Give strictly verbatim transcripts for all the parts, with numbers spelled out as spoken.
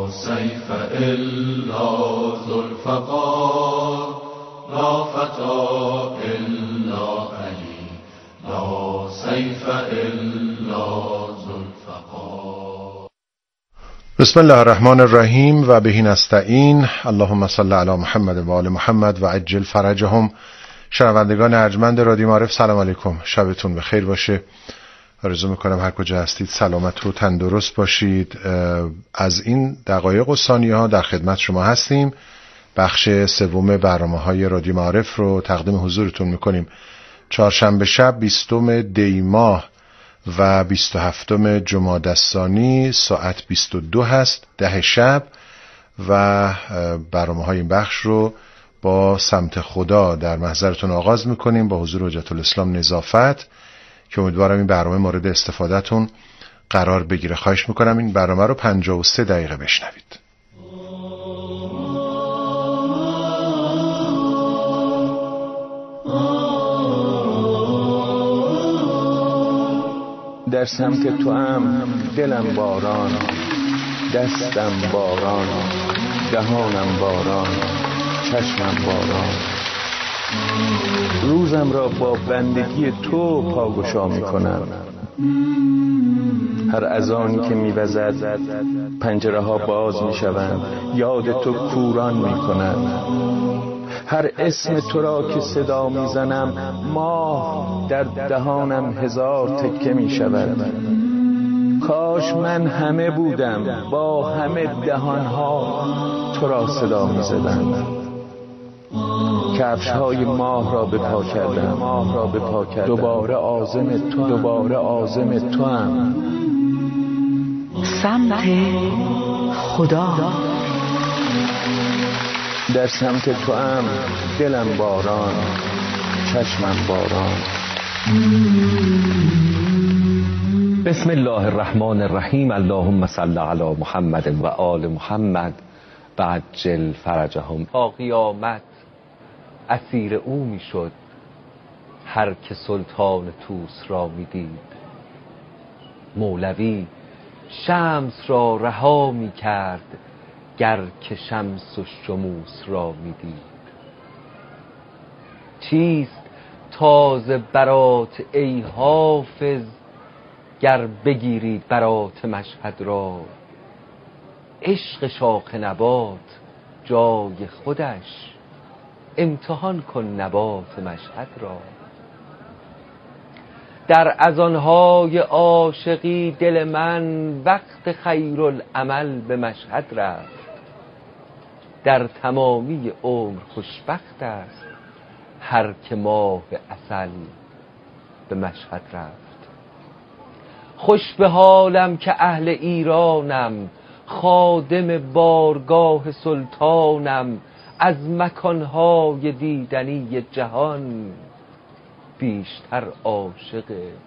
سیف الا ذوالفقار لا فتا الا علی لا سیف الا ذوالفقار. بسم الله الرحمن الرحیم و بهی نستعین. اللهم صل علی محمد و آل محمد و عجل فرجهم. شنوندگان ارجمند رادیو معارف سلام علیکم، شبتون بخیر باشه. آرزو میکنم هر کجا هستید سلامت و تندرست باشید. از این دقایق و ثانیه ها در خدمت شما هستیم. بخش سوم برنامه‌های رادیو معارف رو تقدیم حضورتون میکنیم. چهارشنبه شب بیستم دی ماه و بیست و هفتم جمادی الثانی ساعت بیست و دو هست، ده شب، و برنامه‌های این بخش رو با سمت خدا در محضرتون آغاز میکنیم با حضور حجت الاسلام نظافت که امیدوارم این برنامه مورد استفادهتون قرار بگیره. خواهش میکنم این برنامه رو پنجاه و سه دقیقه بشنوید. در سمت تو هم دلم باران، دستم باران، دهانم باران، چشمم باران. روزم را با بندگی تو پاگشا می کنم. هر اذانی که می وزد پنجره ها باز می شوند، یاد تو کوران می کنند. هر اسم تو را که صدا می زنم ماه در دهانم هزار تکه می شود. کاش من همه بودم با همه دهانها تو را صدا می زدم. کفش های ماه را به پا کردم، ماه را به پا کردم. دوباره عازم تو، دوباره عازم تو هم. سمت خدا در سمت تو هم دلم باران، چشمم باران. بسم الله الرحمن الرحیم. اللهم صل علی محمد و آل محمد و عجل فرجهم. تا قیامت اسیر او می شد هر که سلطان طوس را می دید. مولوی شمس را رها می کرد گر که شمس و شموس را می دید. چیست تازه برات ای حافظ گر بگیری برات مشهد را. عشق شاخ نبات جای خودش، امتحان کن نبات مشهد را. در اذانهای عاشقی دل من وقت خیرالعمل به مشهد رفت. در تمامی عمر خوشبخت است هر که ماه عسل به مشهد رفت. خوش به حالم که اهل ایرانم، خادم بارگاه سلطانم. از مکانهای دیدنی جهان بیشتر عاشق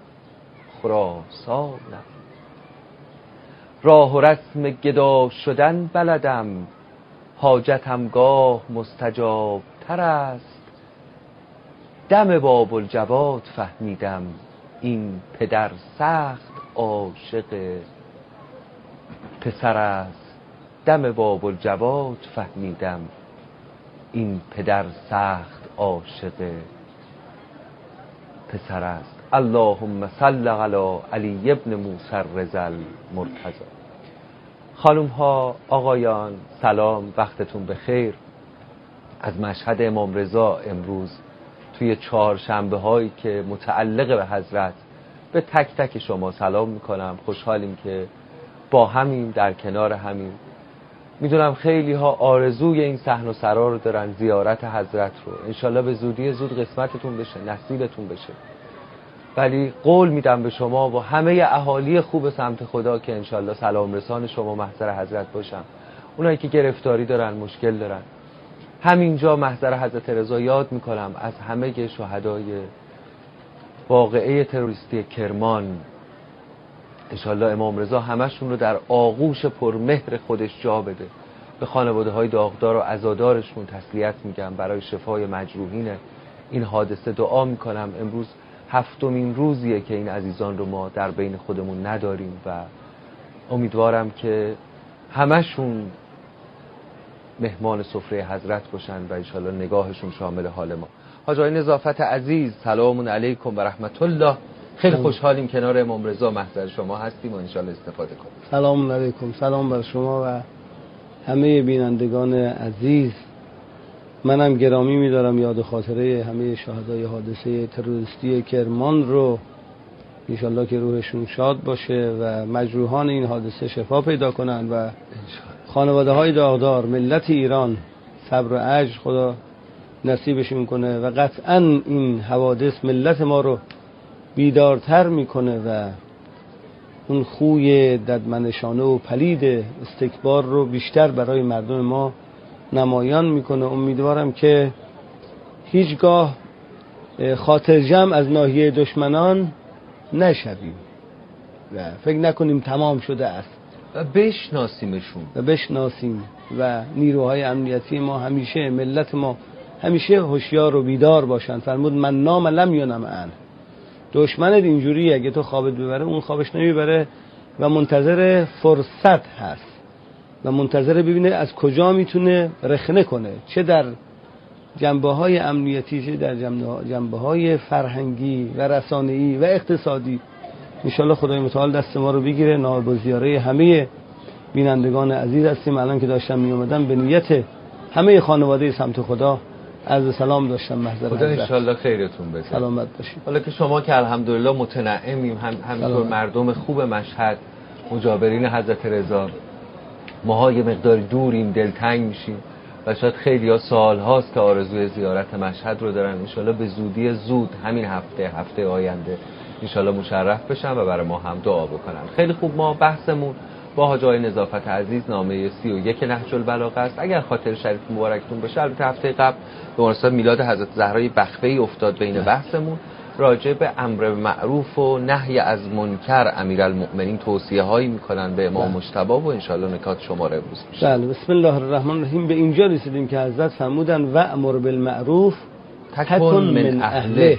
خراسانم. راه و رسم گدا شدن بلدم، حاجتم گاه مستجاب تر است. دم باب الجواد فهمیدم این پدر سخت عاشق پسر است. دم باب الجواد فهمیدم این پدر سخت عاشق پسر است. اللهم صل علی علی ابن موسی الرضا المرتضی. خانم ها، آقایان، سلام، وقتتون بخیر. از مشهد امام رضا امروز توی چهارشنبه هایی که متعلق به حضرت به تک تک شما سلام میکنم. خوشحالیم که با همین در کنار همین. میدونم خیلی ها آرزوی این صحن و سرا رو دارن، زیارت حضرت رو. انشالله به زودی زود قسمتتون بشه، نصیبتون بشه. ولی قول میدم به شما و همه اهالی خوب سمت خدا که انشالله سلام رسان شما محضر حضرت باشم. اونایی که گرفتاری دارن، مشکل دارن، همینجا محضر حضرت رضا یاد میکنم از همه شهدای واقعه تروریستی کرمان. انشالله امام رضا همشون رو در آغوش پرمهر خودش جا بده. به خانواده های داغدار و عزادارشون تسلیت میگم. برای شفای مجروحین این حادثه دعا میکنم. امروز هفتمین روزیه که این عزیزان رو ما در بین خودمون نداریم و امیدوارم که همشون مهمان سفره حضرت باشن و انشالله نگاهشون شامل حال ما. حاج آقای نظافت عزیز، سلام علیکم و رحمت الله. خیلی خوشحالیم کنار امام رضا محضر شما هستیم و انشالله استفاده کنیم. سلام علیکم، سلام بر شما و همه بینندگان عزیز. منم گرامی می‌دارم یاد خاطره همه شهدای حادثه تروریستی کرمان رو، انشالله که روحشون شاد باشه و مجروحان این حادثه شفا پیدا کنن و خانواده های داغدار، ملت ایران صبر و اجر خدا نصیبشون کنه و قطعا این حوادث ملت ما رو بیدارتر میکنه و اون خوی ددمنشانه و پلید استکبار رو بیشتر برای مردم ما نمایان میکنه. امیدوارم که هیچگاه خاطر جمع از ناحیه دشمنان نشویم و فکر نکنیم تمام شده است و بشناسیمشون و بشناسیم و نیروهای امنیتی ما همیشه، ملت ما همیشه هوشیار و بیدار باشن. فرمود من نام لم ینم عنه. دشمنت اینجوری اگه تو خوابت ببره اون خوابش نمیبره و منتظر فرصت هست و منتظر ببینه از کجا میتونه رخنه کنه، چه در جنبه های امنیتی چه در جنبه های فرهنگی و رسانه‌ای و اقتصادی. انشالله خدای متعال دست ما رو بگیره. نائب الزیاره همه بینندگان عزیز هستیم. الان که داشتم می اومدم به نیت همه خانواده سمت خدا عرض سلام داشتم محضر خدا حضرت. انشالله خیرتون بده، سلامت باشید. حالا که شما که الحمدلله متنعمیم، هم همینطور مردم خوب مشهد، مجاورین حضرت رضا، ماها یه مقدار دوریم، دلتنگ میشیم و شاید خیلی ها سال هاست که آرزوی زیارت مشهد رو دارن. انشالله به زودی زود همین هفته هفته آینده انشالله مشرف بشن و برای ما هم دعا بکنن. خیلی خوب، ما بحثمون با حاج آقای نظافت عزیز نامه سی و یک نهج البلاغه است. اگر خاطر شریف مبارکتون باشه، البته هفته قبل به مناسبت میلاد حضرت زهرای بخفه‌ای افتاد بین بحثمون، راجع به امر معروف و نهی از منکر امیرالمؤمنین توصیه هایی میکنن به امام مجتبی و انشالله نکات شماره امروز میشه. بله، بسم الله الرحمن الرحیم. به اینجا رسیدیم که حضرت فرمودن و امر بالمعروف تکن من اهله.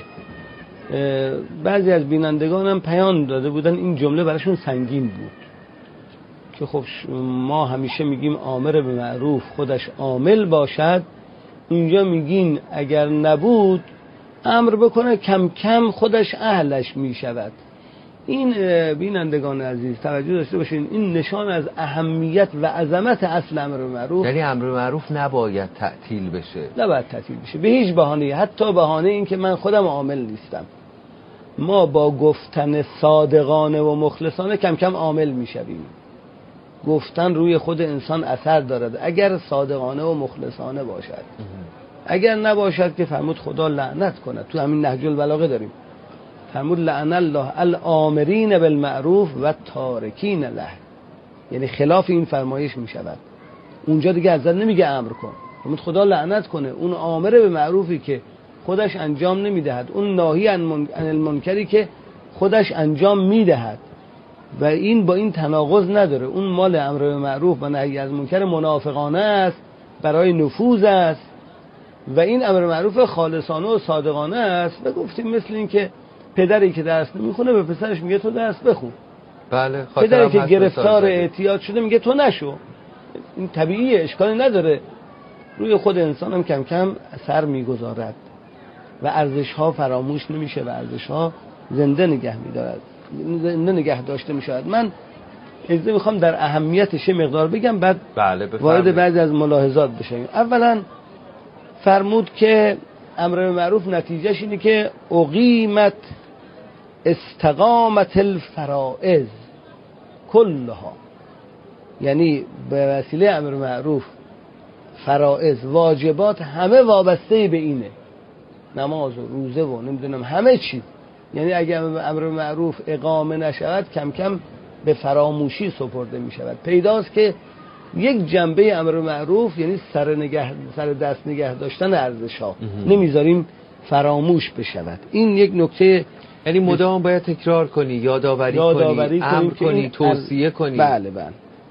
بعضی از بینندگان هم پیام داده بودن این جمله براشون سنگین بود که خب ما همیشه میگیم آمر به معروف خودش عامل باشد، اینجا میگین اگر نبود امر بکنه کم کم خودش اهلش میشود. این بینندگان عزیز توجه داشته باشین، این نشان از اهمیت و عظمت اصل امر به معروف. یعنی امر به معروف نباید تعطیل بشه، نباید تعطیل بشه به هیچ بهانه‌ای، حتی بهانه این که من خودم عامل نیستم. ما با گفتن صادقانه و مخلصانه کم کم عامل میشویم. گفتن روی خود انسان اثر دارد اگر صادقانه و مخلصانه باشد. اگر نباشد که فرمود خدا لعنت کند. تو همین نهج البلاغه داریم، فرمود لعن الله الآمرین بالمعروف و تارکین له، یعنی خلاف این فرمایش می شود. اونجا دیگه حضرت نمیگه امر کن، فرمود خدا لعنت کنه اون آمر به معروفی که خودش انجام نمیدهد، اون ناهی عن المنکری که خودش انجام میدهد. و این با این تناقض نداره. اون مال امر به معروف و نهی از منکر منافقانه است، برای نفوذ است، و این امر معروف خالصانه و صادقانه است. و گفتیم مثل این که پدری که درس نمیخونه به پسرش میگه تو درس بخون. بله، پدری که گرفتار اعتیاد شده میگه تو نشو. این طبیعیه، اشکالی نداره. روی خود انسان هم کم کم اثر میگذارد و ارزش ها فراموش نمیشه و ارزش ها زنده نگه میدارد، زنده نگه داشته میشود. من اجازه میخوام در اهمیتش مقدار بگم، بعد بله وارد بعضی از ملاحظات بشیم. اولا فرمود که امر به معروف نتیجهش اینه که اقیمت استقامت الفرائض کلها، یعنی به وسیله امر معروف فرائض واجبات همه وابسته به اینه، نماز و روزه و نمیدونم همه چی. یعنی اگر امر معروف اقامه نشود کم کم به فراموشی سپرده می شود. پیداست که یک جنبه امر معروف یعنی سر نگه سر دست نگه داشتن ارزش ها نمیذاریم فراموش بشود. این یک نکته، یعنی مدام باید تکرار کنی، یادآوری یادآوری کنی، امر کنی، توصیه کنی. بله بله.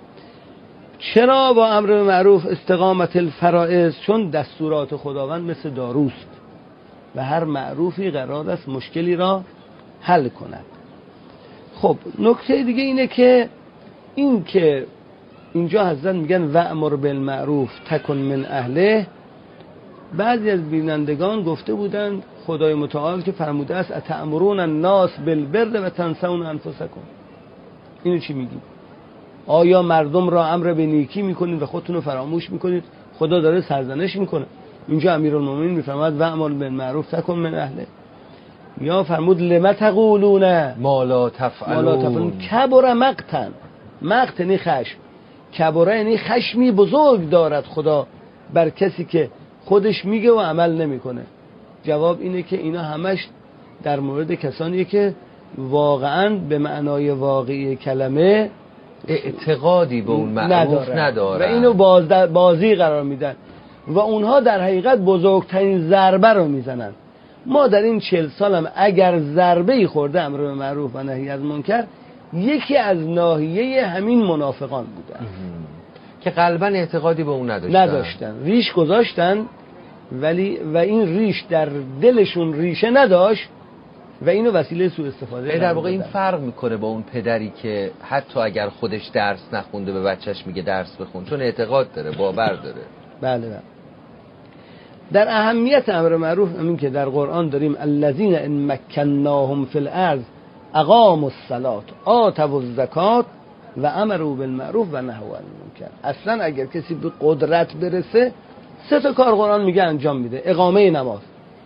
چرا با امر معروف استقامت الفرائض؟ چون دستورات خداوند مثل داروست و هر معروفی قرار است مشکلی را حل کند. خب نکته دیگه اینه که این که اینجا حضرت میگن وأمر بالمعروف تکن من اهله. بعضی از بینندگان گفته بودند خدای متعال که فرموده است اتأمرون الناس بالبر و تنسون انفسکم. اینو چی میگی؟ آیا مردم را امر به نیکی میکنید و خودتون رو فراموش میکنید؟ خدا داره سرزنش میکنه. اینجا امیرالمومنین میفرماد وأمر بالمعروف تکن من اهله. یا فرمود لم تقولون ما لا تفعلون. ما لا تفعلون کبر مقتا. مقت یعنی خشم. کبر یعنی خشمی بزرگ دارد خدا بر کسی که خودش میگه و عمل نمیکنه. جواب اینه که اینا همش در مورد کسانیه که واقعا به معنای واقعی کلمه اعتقادی به اون معروف نداره و اینو باز بازی قرار میدن و اونها در حقیقت بزرگترین ضربه رو میزنن. ما در این چهل سالم اگر ضربه‌ای خورده امر به معروف و نهی از منکر، یکی از ناحیه همین منافقان بودن که قلبا اعتقادی به اون نداشتن نداشتن ریش گذاشتن، ولی و این ریش در دلشون ریشه نداشت و اینو وسیله سوء استفاده. در واقع این فرق میکنه با اون پدری که حتی اگر خودش درس نخونده به بچهش میگه درس بخون، چون اعتقاد داره، باور داره. بله بله. در اهمیت امر معروف همین که در قرآن داریم الذین ان مکناهم فی الارض اقاموا الصلاة آتوا الزکات و امروا بالمعروف و نهوا عن المنکر. اصلا اگر کسی به قدرت برسه سه تا کار قرآن میگه انجام میده: اقامه نماز،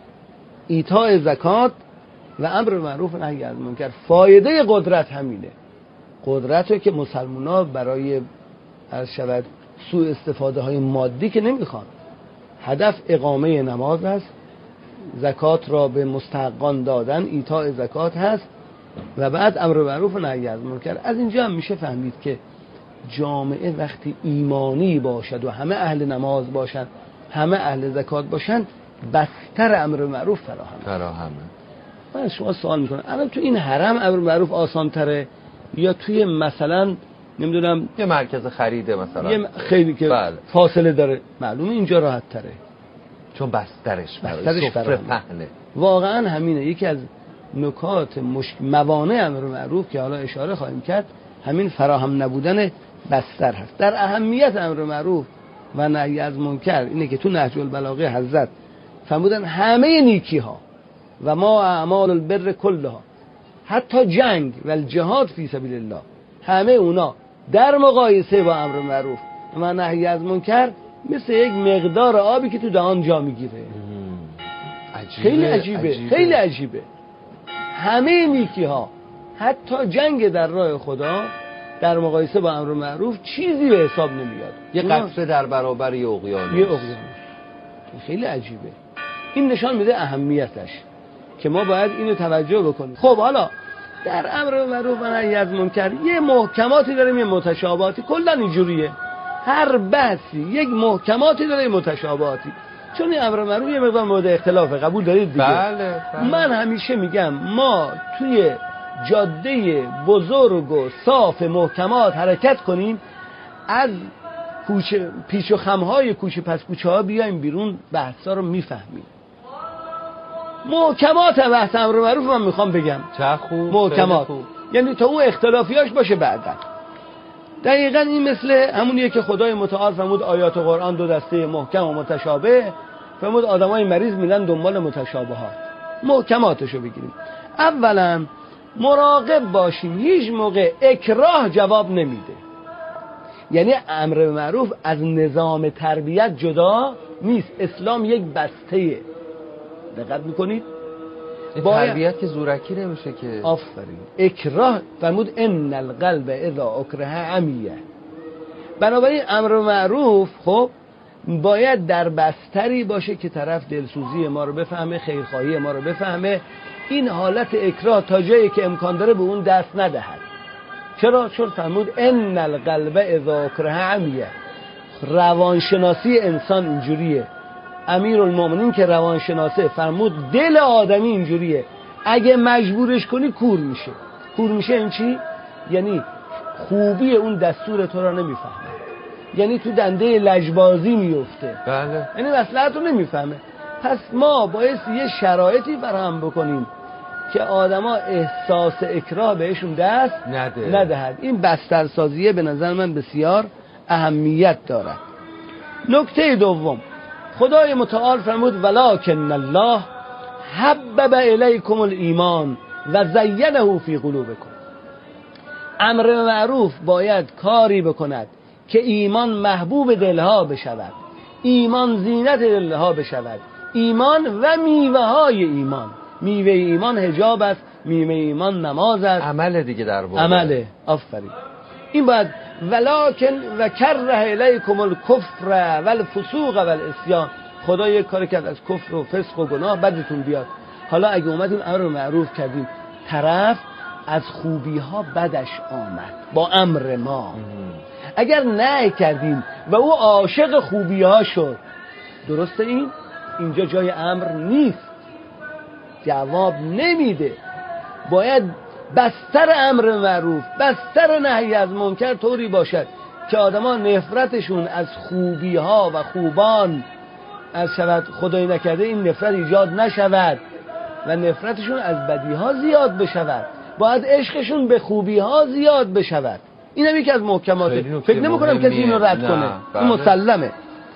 ایتاء زکات و امر معروف و نهی از منکر. فایده قدرت همینه. قدرت رو که مسلمان‌ها برای عرض شود سوء استفاده های مادی که نمیخوان، هدف اقامه نماز هست، زکات را به مستحقان دادن، ایتاء زکات هست و بعد امر معروف و نهی از منکر. از اینجا هم میشه فهمید که جامعه وقتی ایمانی باشد و همه اهل نماز باشند، همه اهل زکات باشند، بستر امر معروف فراهم فراهمه. من شما سوال میکنم الان تو این حرم امر معروف آسان تره یا توی مثلا نمیدونم یه مرکز خریده مثلا یه خیلی که بله. فاصله داره؟ معلومه اینجا راحت تره چون بسترش بسترش سفره پهنه. واقعا همینه. یکی از نکات مشک... موانع امر معروف که حالا اشاره خواهیم کرد همین فراهم نبودن بستر هست. در اهمیت امر معروف و نهی از منکر اینه که تو نهج البلاغه حضرت فرمودن همه نیکی ها و ما اعمال البر کلها، حتی جنگ و الجهاد فی سبیل الله، همه اونا در مقایسه با امر معروف و نهی از منکر مثل یک مقدار آبی که تو دهان جا میگیره. عجیبه. خیلی عجیبه. عجیبه خیلی عجیبه. همه نیکی ها حتی جنگ در راه خدا در مقایسه با امر معروف چیزی به حساب نمیاد. یه قطره در برابر یه اقیانوس. یه اقیانوس. خیلی عجیبه. این نشان میده اهمیتش که ما باید اینو توجه بکنیم. خب حالا در امر معروف و نهی از منکر یه محکماتی داریم، یه متشابهاتی. کلا اینجوریه، هر بحثی یک محکماتی داره، یه متشابهاتی. چون این امر معروف یه مقدار مورد اختلافه، قبول دارید دیگه؟ بله, بله. من همیشه میگم ما توی جاده بزرگ و صاف محکمات حرکت کنیم، از کوچه پیچ و خمهای کوچه پس کوچه ها بیایم بیرون، بحثا رو میفهمیم. محکمات بحث امر معروف من میخوام بگم چه خوب، محکمات خوب. یعنی تا اون اختلافیاش باشه بعدا. دقیقاً این مثل همونیه که خدای متعال فرمود آیات قرآن دو دسته محکم و متشابه، فرمود آدمای مریض میرن دنبال متشابهات. محکماتشو بگیریم. اولا مراقب باشیم هیچ موقع اکراه جواب نمیده. یعنی امر معروف از نظام تربیت جدا نیست. اسلام یک بسته‌ایه. دقت میکنید؟ تربیت که زورکی نمیشه که. آفرین. اکراه فرمود ان القلب اذا اکره عمیه. بنابراین امر معروف خب باید در بستری باشه که طرف دلسوزی ما رو بفهمه، خیرخواهی ما رو بفهمه. این حالت اکراه تا جایی که امکان داره به اون دست ندهد. چرا؟ چون فرمود ان القلب اذا اکره عمیه. روانشناسی انسان اینجوریه. امیرالمومنین که روانشناسه فرمود دل آدمی اینجوریه، اگه مجبورش کنی کور میشه. کور میشه این چی؟ یعنی خوبی اون دستور تو را نمیفهمه، یعنی تو دنده لجبازی میفته. بله. یعنی مصلحت رو نمیفهمه. پس ما باید یه شرایطی فراهم بکنیم که آدما احساس اکراه بهشون دست نده. ندهد. این بسترسازیه به نظر من بسیار اهمیت دارد. نکته دوم، خدای متعال فرمود ولکن الله حبب الیکم الایمان و زینه فی قلوبکم. امر معروف باید کاری بکند که ایمان محبوب دلها بشود، ایمان زینت دلها بشود، ایمان و میوه های ایمان. میوه ایمان حجاب است، میوه ایمان نماز است، عمل دیگه در واقع عمله. آفرین. این باید ولکن و کره الیکم الکفر و الفسوق و العصیان. خدا یک کاری کرد از کفر و فسق و گناه بدتون بیاد. حالا اگه اومدیم امر معروف کردیم، طرف از خوبی ها بدش آمد با امر ما، اگر نه کردیم و او عاشق خوبی ها شد، درسته؟ این اینجا جای امر نیست، جواب نمیده. باید بستر امر معروف، بستر نهی از منکر طوری باشد که آدما نفرتشون از خوبی ها و خوبان از شود خدای نکرده این نفرت ایجاد نشود و نفرتشون از بدی ها زیاد بشود. باید عشقشون به خوبی ها زیاد بشود. این هم یکی از محکماته. فکر نمی کنم کسی اینو رد کنه. بله. این مسلمه.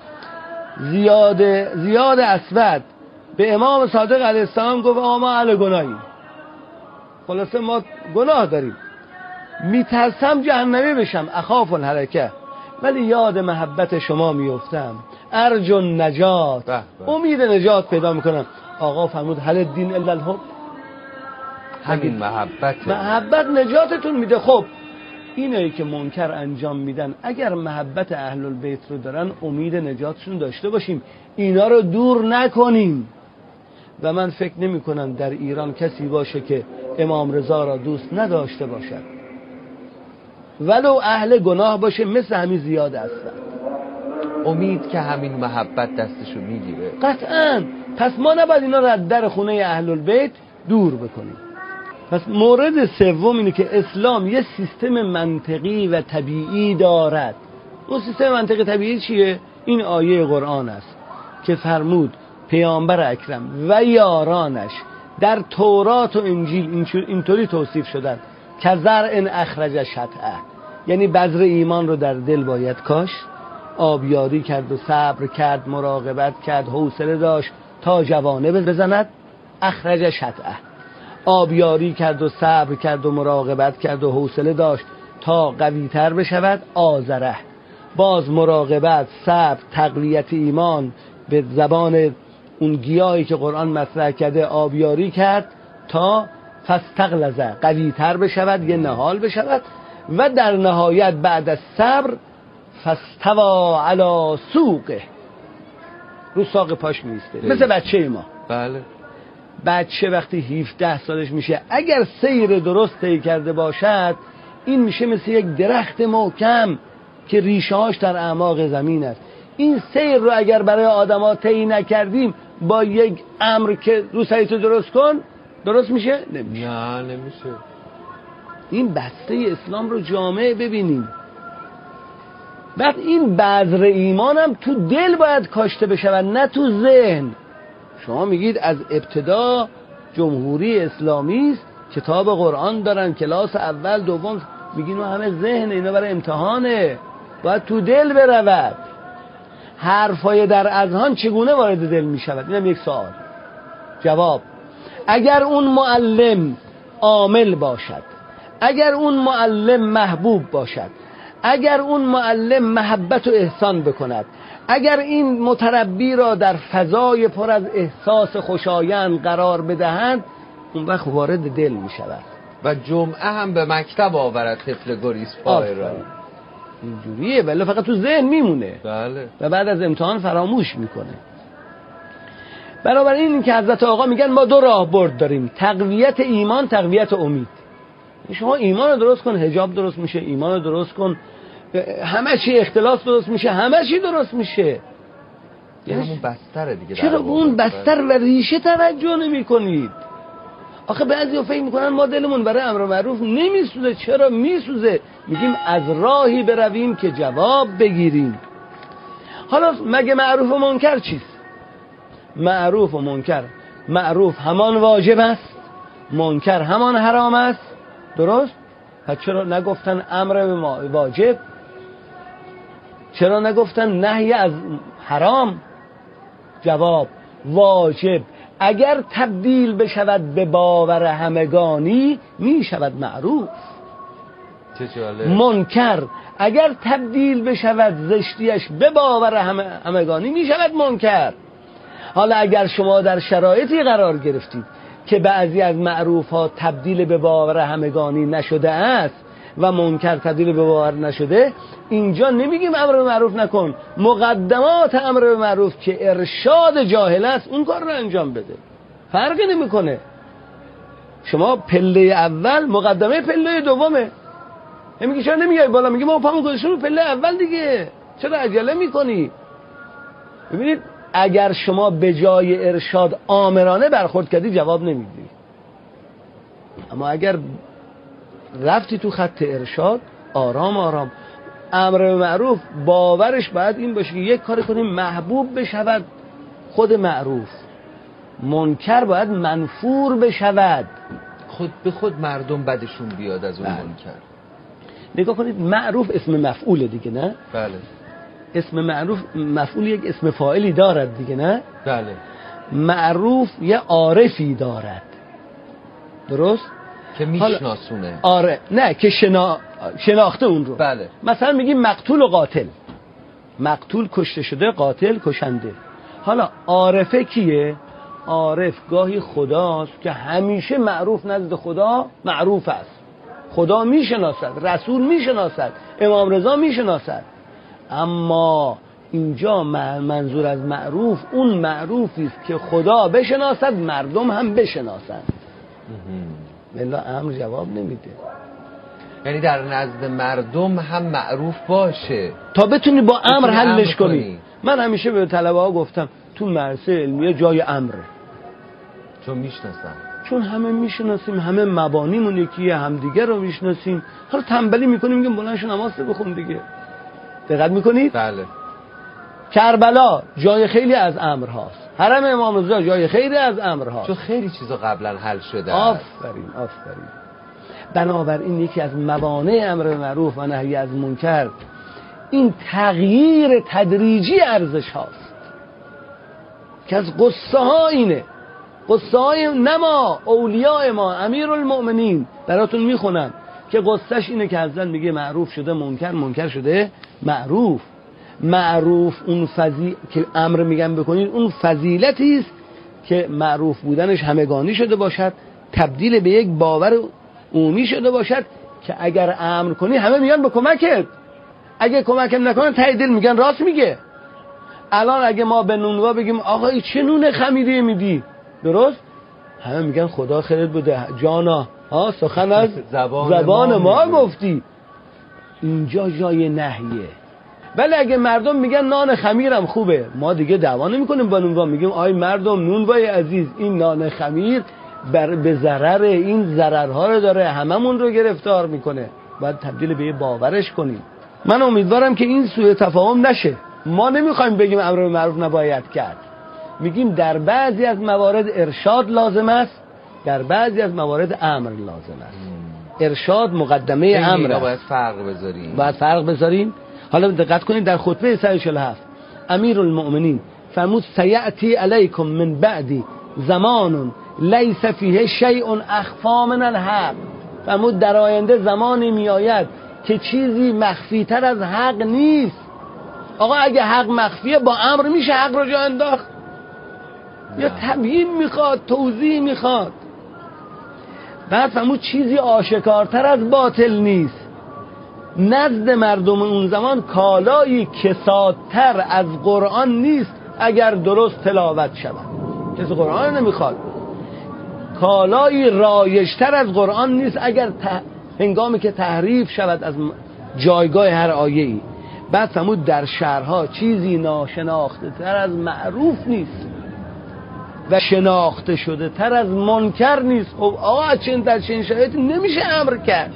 زیاد زیاد اسود به امام صادق علیه السلام گفت آما اهل گناهیم، خلاصه ما گناه داریم، میترسم جهنمی بشم، اخاف الهلکه، ولی یاد محبت شما میفتم، ارجو نجات، امید نجات پیدا میکنم. آقا فرمود هل الدین الا الحب، همین محبت محبت نجاتتون میده. خب اینایی که منکر انجام میدن اگر محبت اهل البیت رو دارن امید نجاتشون داشته باشیم، اینا رو دور نکنیم. و من فکر نمی کنم در ایران کسی باشه که امام رضا را دوست نداشته باشد، ولو اهل گناه باشه، مثل همین زیاد است. امید که همین محبت دستشو میگیره قطعاً. پس ما نباید اینا را از در خونه اهل البیت دور بکنیم. پس مورد سوم اینه که اسلام یه سیستم منطقی و طبیعی دارد. اون سیستم منطقی طبیعی چیه؟ این آیه قرآن است که فرمود پیامبر اکرم و یارانش در تورات و انجیل اینطوری توصیف شدن که زرع اخرج شطأه، یعنی بذر ایمان رو در دل باید کاشت، آبیاری کرد و صبر کرد، مراقبت کرد، حوصله داشت تا جوانه بزند. اخرج شطأه، آبیاری کرد و صبر کرد و مراقبت کرد و حوصله داشت تا قوی تر بشود. آذره، باز مراقبت، صبر، تقویت ایمان به زبان اون گیاهی که قرآن مطرح کرده، آبیاری کرد تا فاستغلظ، قوی تر بشود، یه نهال بشود. و در نهایت بعد از صبر فاستوى علی سوقه، رو ساق پاش میسته، مثل بچه ما. بله. بچه وقتی هفده سالش میشه اگر سیر درست طی کرده باشد، این میشه مثل یک درخت محکم که ریشه‌هاش در اعماق زمین است. این سیر رو اگر برای آدما طی نکردیم با یک امر که رو سریتو درست کن، درست میشه؟ نمیشه. نه نمیشه. این بسته اسلام رو جامعه ببینیم. بعد این بذر ایمان هم تو دل باید کاشته بشه، نه تو ذهن. شما میگید از ابتدا جمهوری اسلامی است، کتاب قرآن دارن، کلاس اول دوم، میگین و همه ذهن، اینا برای امتحانه، باید تو دل برود. حرفای در اذهان چگونه وارد دل میشود؟ اینم یک سوال. جواب: اگر اون معلم عامل باشد، اگر اون معلم محبوب باشد، اگر اون معلم محبت و احسان بکند، اگر این متربی را در فضای پر از احساس خوشایند قرار بدهند، اون وقت وارد دل می شود. و جمعه هم به مکتب آورد طفل گریز پای را. اینجوریه، ولی فقط تو ذهن میمونه. بله. و بعد از امتحان فراموش میکنه. بنابراین که حضرت آقا میگن ما دو راه برد داریم: تقویت ایمان، تقویت امید. شما ایمان رو درست کن، حجاب درست میشه، ایمان رو درست کن، همه چی اختلاس درست میشه، همه چی درست میشه. یعنی همون بستر دیگه. چرا اون بستر و ریشه توجه نمی کنید؟ آخه بعضی فکر میکنن ما دلمون برای امر معروف نمیسوزه. چرا میسوزه؟ میگیم از راهی برویم که جواب بگیریم. حالا مگه معروف و منکر چیست؟ معروف و منکر، معروف همان واجب است، منکر همان حرام است. درست؟ پس چرا نگفتن امر واجب؟ چرا نگفتن نهی از حرام؟ جواب واجب اگر تبدیل بشود به باور همگانی می شود معروف. چه جالب. منکر اگر تبدیل بشود زشتیش به باور همه همگانی می شود منکر. حالا اگر شما در شرایطی قرار گرفتید که بعضی از معروف ها تبدیل به باور همگانی نشده است و منکر تبدیل به باور نشده، اینجا نمیگیم امر به معروف نکن، مقدمات امر به معروف که ارشاد جاهل است اون کار رو انجام بده، فرقی نمیکنه. شما پله اول مقدمه پله دومه، نمیگی چرا نمیای بالا؟ میگی ما پامون گذاشتیم رو پله اول دیگه، چرا عجله میکنی؟ ببینید اگر شما به جای ارشاد آمرانه برخورد کردی جواب نمیدی، اما اگر رفتی تو خط ارشاد آرام آرام، امر به معروف باورش باید این باشه که یک کار کنیم محبوب بشود خود معروف، منکر باید منفور بشود، خود به خود مردم بدشون بیاد از اون بله. منکر. نگاه کنید معروف اسم مفعوله دیگه نه؟ بله اسم معروف مفعول یک اسم فاعلی دارد دیگه نه؟ بله. معروف یه عارفی دارد، درست؟ که میشناسونه. آره نه که شنا... شناخته اون رو. بله. مثلا میگیم مقتول و قاتل، مقتول کشته شده، قاتل کشنده. حالا عارفه کیه؟ عارف گاهی خداست که همیشه معروف نزد خدا معروف است، خدا میشناسد، رسول میشناسد، امام رضا میشناسد. اما اینجا منظور از معروف اون معروفی است که خدا بشناسد مردم هم بشناسند. ملا امر جواب نمیده، یعنی در نزد مردم هم معروف باشه تا بتونی با امر حلش امر کنی. من همیشه به طلبه ها گفتم تو مدرسه علمیه جای امره، چون میشناسن، چون همه میشناسیم، همه مبانیمون یکیه، همدیگه رو میشناسیم. حالا تنبلی میکنیم میگیم بلند شو نماز بخون دیگه. دقت میکنید؟ بله. کربلا جای خیلی از امر هاست، حرم امام رضا جای خیلی از امر هاست، چون خیلی چیزا قبلا حل شده. آفرین آفرین. بنابراین یکی از موانع امر به معروف و نهی از منکر این تغییر تدریجی ارزش هاست که از قصه ها اینه. قصه های نما اولیاء ما امیرالمؤمنین براتون میخونم که قصهش اینه که حضرت میگه معروف شده منکر، منکر شده معروف. معروف اون فضیل که امر میگن بکنید اون فضیلتی است که معروف بودنش همگانی شده باشد، تبدیل به یک باور عمومی شده باشد که اگر امر کنی همه میان به کمکت، اگه کمکت نکنن ته دل میگن راست میگه. الان اگه ما به نونوا بگیم آقا این چه نون خمیده میدی، درست؟ همه میگن خدا خیرت بده جانا، ها سخن از زبان, زبان ما, ما گفتی. اینجا جای نهیه. ولی اگه مردم میگن نان خمیرم خوبه، ما دیگه دعوا نمیکنیم با نونوا، میگیم آی مردم نونوای عزیز این نان خمیر بر به ضرر، این ضررها رو داره، هممون رو گرفتار میکنه، باید تبدیل به باورش کنیم. من امیدوارم که این سوء تفاهم نشه. ما نمیخوایم بگیم امر به معروف نباید کرد، میگیم در بعضی از موارد ارشاد لازم است، در بعضی از موارد امر لازم است. ارشاد مقدمه امر، باید فرق بذاریم. باید فرق بذاریم. حالا دقت کنید در خطبه صد و چهل و هفت امیرالمؤمنین فرمود سیأتی علیکم من بعدی زمان لیس فیه شیء اخفی من الحق. فرمود در آینده زمانی میآید که چیزی مخفی تر از حق نیست. آقا اگه حق مخفیه با امر میشه حق رو جا انداخت؟ یا تبیین میخواد، توضیح میخواد. بعد فرمود چیزی آشکارتر از باطل نیست. نزد مردم اون زمان کالایی کسادتر از قرآن نیست اگر درست تلاوت شود. کسی قرآن نمیخواد. کالایی رایجتر از قرآن نیست اگر ته... هنگامی که تحریف شود از جایگاه هر آیه‌ای. بعد فرمود در شهرها چیزی ناشناخته تر از معروف نیست و شناخته شده تر از منکر نیست. خب آقا چون در چنین شرایطی نمیشه امر کرد.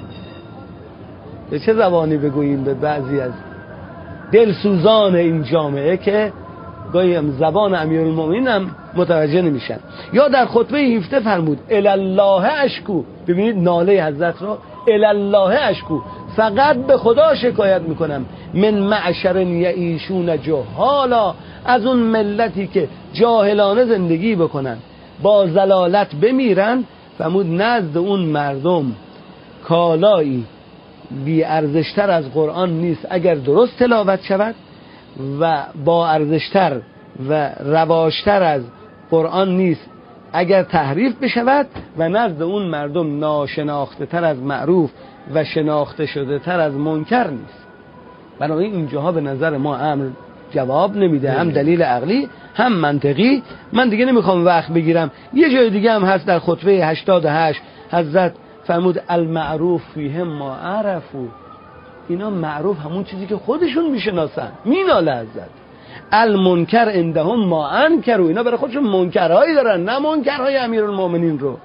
به چه زبانی بگوییم به بعضی از دلسوزان این جامعه که گاهی زبان امیرالمؤمنین هم متوجه نمیشن. یا در خطبه هفده فرمود الالله اشکو، ببینید ناله حضرت رو، الالله اشکو فقط به خدا شکایت میکنم من معشر یعیشون جهالا، از اون ملتی که جاهلانه زندگی بکنن با ضلالت بمیرن. فرمود نزد اون مردم کالایی بی ارزشتر از قرآن نیست اگر درست تلاوت شود و با ارزشتر و رواشتر از قرآن نیست اگر تحریف بشود، و نزد اون مردم ناشناخته تر از معروف و شناخته شده تر از منکر نیست. بنابراین اینجاها به نظر ما امر جواب نمیده، هم دلیل عقلی هم منطقی. من دیگه نمیخوام وقت بگیرم. یه جای دیگه هم هست در خطبه هشتاد و هشت حضرت فرمود المعروف فیهم ما عرفو، اینا معروف همون چیزی که خودشون میشناسن. میناله حضرت المنکر عندهم ما انکروا، اینا برای خودشون منکرهایی دارن نه منکرهای امیرالمومنین رو.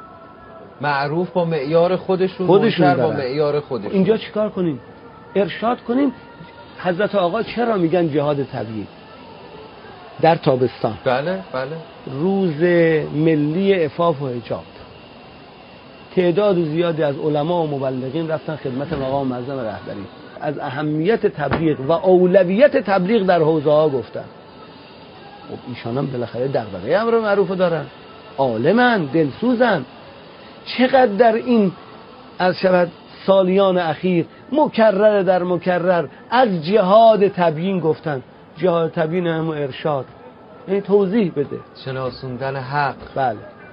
معروف با معیار خودشون، خودشون منکر با دارن. معیار خودشون. اینجا چیکار کنیم؟ ارشاد کنیم. حضرت آقا چرا میگن جهاد طبیعی در تابستان؟ بله بله. روز ملی عفاف و حجاب، تعداد زیادی از علما و مبلغین رفتن خدمت مقام معظم رهبری، از اهمیت تبلیغ و اولویت تبلیغ در حوزه ها گفتن. خب ایشان هم بالاخره دغدغه امر معروف دارن، عالمن، دلسوزن. چقدر در این از شود سالیان اخیر مکرر در مکرر از جهاد تبیین گفتن. جهاد تبیین هم ارشاد، یعنی توضیح بده، شناسوندن حق. بله،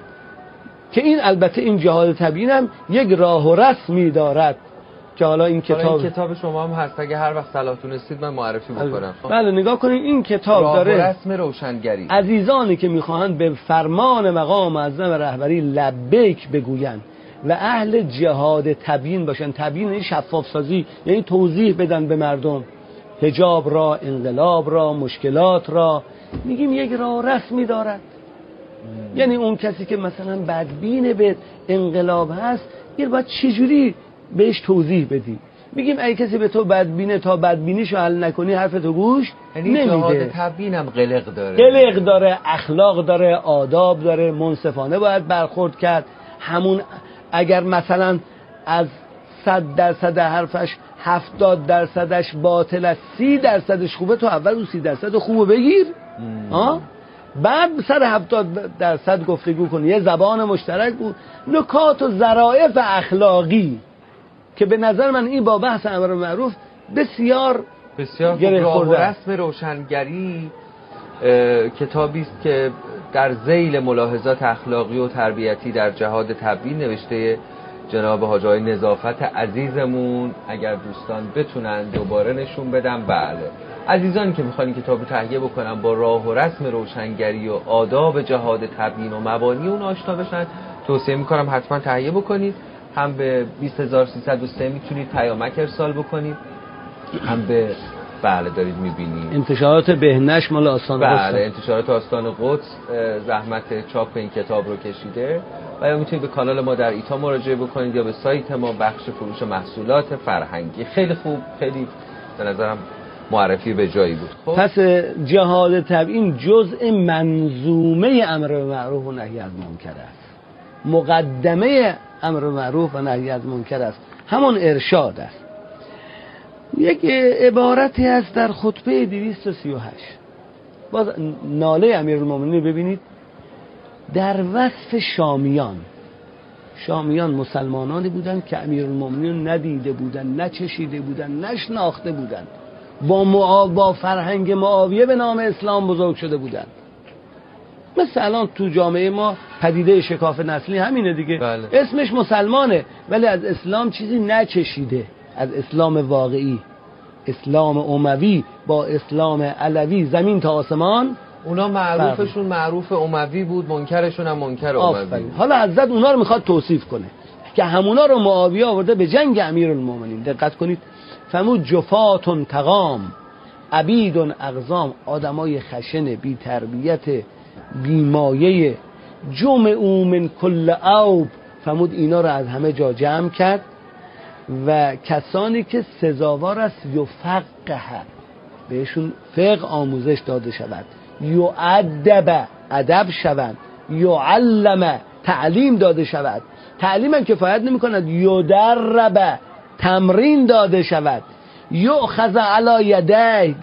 که این البته این جهاد تبیین هم یک راه و رسمی دارد که حالا این کتاب این کتاب شما هم هست، اگه هر وقت صلاح تونستید من معرفی بکنم. بله نگاه کنید این کتاب راه داره و رسم روشنگری. عزیزانی که میخواهند به فرمان مقام معظم رهبری لبیک بگویند و اهل جهاد تبیین باشن. تبیین یعنی شفاف سازی، یعنی توضیح بدن به مردم حجاب را، انقلاب را، مشکلات را. میگیم یک راه رسمی دارد. ام. یعنی اون کسی که مثلا بدبین به انقلاب هست، این باید چجوری بهش توضیح بدی؟ میگیم ای کسی به تو بدبینه تا بدبینیشو حل نکنی حرفتو گوش نمیده. یعنی جهاد تبیین هم قلق داره، قلق داره، اخلاق داره، آداب داره، منصفانه باید برخورد کرد. همون اگر مثلا از صد درصد حرفش هفتاد درصدش باطل است، سی درصدش خوبه، تو اول اون سی درصد خوبه بگیر، ها، بعد سر هفتاد درصد گفتگو کن. یه زبان مشترک بود، نکات و ظرافت اخلاقی که به نظر من این با بحث امر معروف بسیار بسیار خوب. راه و رسم روشنگری کتابی است که در ذیل ملاحظات اخلاقی و تربیتی در جهاد تبیین نوشته جناب حاج آقای نظافت عزیزمون. اگر دوستان بتونن دوباره نشون بدم. بله، عزیزانی که میخوان این کتاب رو تهیه بکنن با راه و رسم روشنگری و آداب جهاد تبیین و مبانی اون آشنا بشن، توصیه میکنم حتما تهیه بکنید. هم به بیست هزار و سیصد و سه میتونید پیامک ارسال بکنید، هم به بله دارید میبینید انتشارات بهنش مال آستان قدس. بله، انتشارات آستان قدس زحمت چاپ این کتاب رو کشیده. و یا میتونید به کانال ما در ایتا مراجعه بکنید یا به سایت ما بخش فروش محصولات فرهنگی. خیلی خوب، خیلی به نظرم معرفی به جایی بود. خب پس جهاد تبیین جزء منظومه امر معروف و نهی از منکر است، مقدمه امر معروف و نهی از منکر است، همون ارشاد است. یک عبارتی هست در خطبه دویست و سی و هشت، باز ناله امیرالمومنین ببینید در وصف شامیان. شامیان مسلمانانی بودند که امیرالمومنین ندیده بودند، نچشیده بودند، نشناخته بودند، با معا... با فرهنگ معاویه به نام اسلام بزرگ شده بودند. مثل الان تو جامعه ما پدیده شکاف نسلی همینه دیگه. بله. اسمش مسلمانه ولی از اسلام چیزی نچشیده، از اسلام واقعی، اسلام اموی با اسلام علوی زمین تا آسمان. اونا معروفشون معروف اموی بود، منکرشون هم منکر اموی بود. حالا حضرت اونا رو میخواد توصیف کنه که همونا رو معاویه آورده به جنگ امیرالمومنین. دقت کنید فرمود جفاتون تقام عبیدون اغزام، آدمای خشن، بی تربیت، بی مایه، جمعو من کل اوب. فرمود اینا رو از همه جا جمع کرد و کسانی که سزاوار است یفقه بهشون فقه آموزش داده شود، یعدب ادب شوند، یعلم تعلیم داده شود. تعلیم هم کفایت نمی کند، یدرب تمرین داده شود. یؤخذ علی یدیه،